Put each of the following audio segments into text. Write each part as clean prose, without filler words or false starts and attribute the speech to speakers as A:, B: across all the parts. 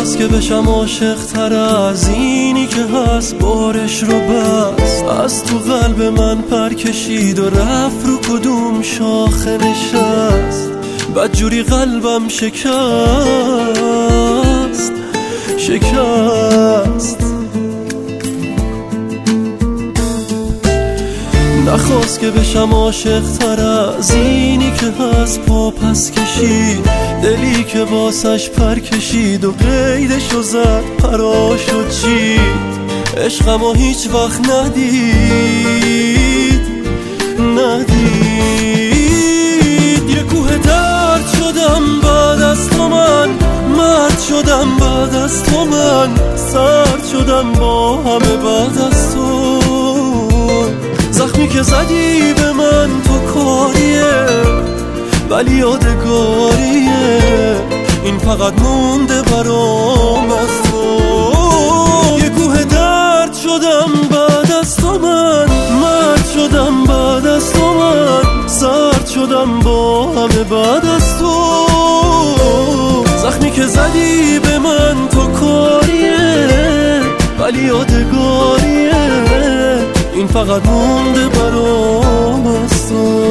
A: نخواست که بشم عاشق تر از اینی که هست، بارش رو بست از تو قلب من پر کشید و رفت رو کدوم شاخه نشست. بدجوری قلبم شکست نخواست که بشم عاشق تر از اینی که هست، پا پس کشید دلی که واسش پر کشید و قیدشو زد پراشو چید. عشقمو هیچ وقت ندید یه کوه درد شدم بعد از تو من، مرد شدم بعد از تو من، سرد شدم با همه بعد از تو. زخمی که زدی به من تو کاریه ولی یادگاریه، این فقط مونده برام از تو. یه کوه درد شدم بعد از تو من، مرد شدم بعد از تو من، سرد شدم با همه بعد از تو. زخمی که زدی به من تو کاریه ولی یادگاریه، این فقط مونده برام از تو.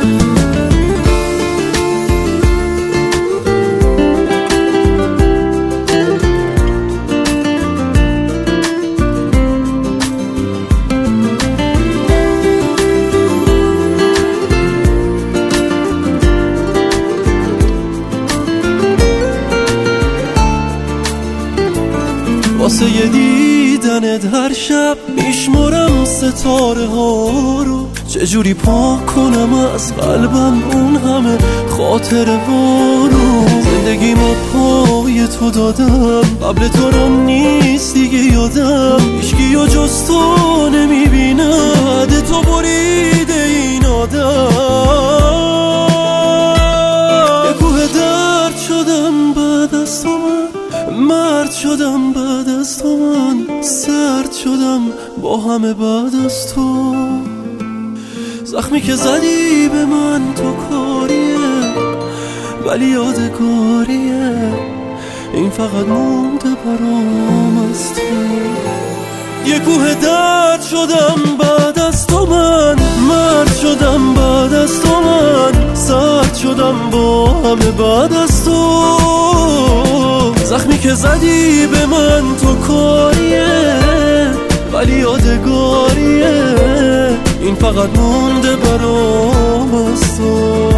A: واسه یه دیدنت هر شب میشمرم ستاره ها رو، چجوری پاک کنم از قلبم اون همه خاطره ها رو. زندگیمو پای تو دادم، قبل تو رو نیست دیگه یادم، هیچکی و جز تو نمیبینه، عهد تو بریده این آدم. یه کوه درد شدم بعد از تو من، مرد شدم بعد از تو من، سرد شدم با همه بعد از تو. زخمی که زدی به من تو کاریه ولی یادگاریه، این فقط مونده برام از تو. یه کوه درد شدم بعد از تو من، مرد شدم بعد از تو من، سرد شدم با همه بعد از تو. زخمی که زدی به من تو کاریه ولی یادگاریه، این فقط مونده برام از تو.